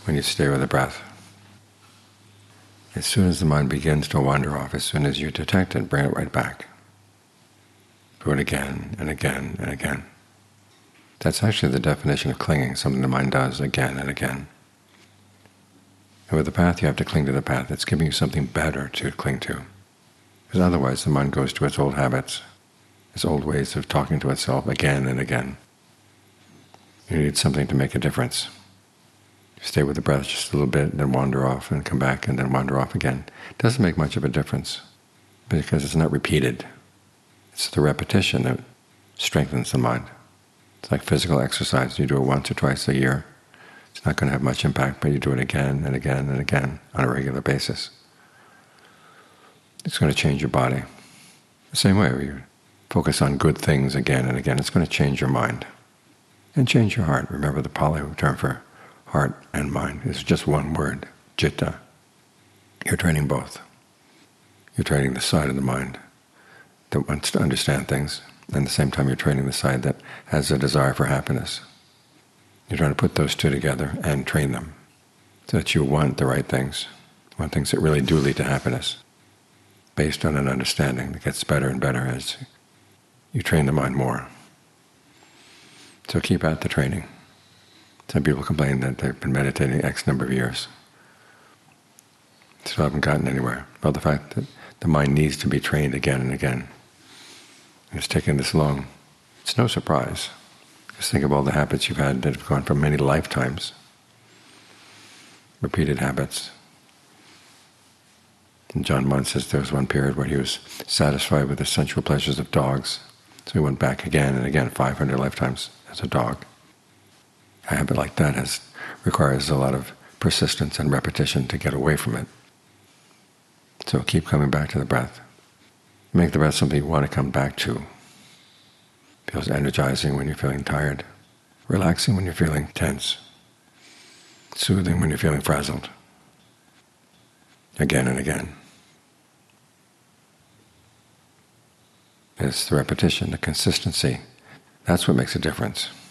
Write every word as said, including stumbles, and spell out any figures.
when you stay with the breath. As soon as the mind begins to wander off, as soon as you detect it, bring it right back. Do it again and again and again. That's actually the definition of clinging, something the mind does again and again. And with the path, you have to cling to the path. It's giving you something better to cling to. Because otherwise the mind goes to its old habits, its old ways of talking to itself again and again. You need something to make a difference. Stay with the breath just a little bit, and then wander off, and come back, and then wander off again. It doesn't make much of a difference, because it's not repeated. It's the repetition that strengthens the mind. It's like physical exercise. You do it once or twice a year. It's not going to have much impact, but you do it again and again and again on a regular basis. It's going to change your body. The same way, you focus on good things again and again, it's going to change your mind. And change your heart. Remember, the Pali term for heart and mind is just one word, citta. You're training both. You're training the side of the mind that wants to understand things, and at the same time you're training the side that has a desire for happiness. You're trying to put those two together and train them so that you want the right things, want things that really do lead to happiness, based on an understanding that gets better and better as you train the mind more. So keep at the training. Some people complain that they've been meditating X number of years, still haven't gotten anywhere. Well, the fact that the mind needs to be trained again and again. It's taken this long. It's no surprise. Just think of all the habits you've had that have gone for many lifetimes. Repeated habits. And John Munn says there was one period where he was satisfied with the sensual pleasures of dogs, so he went back again and again, five hundred lifetimes as a dog. A habit like that has requires a lot of persistence and repetition to get away from it. So keep coming back to the breath. Make the breath something you want to come back to. It feels energizing when you're feeling tired, relaxing when you're feeling tense, soothing when you're feeling frazzled. Again and again. It's the repetition, the consistency. That's what makes a difference.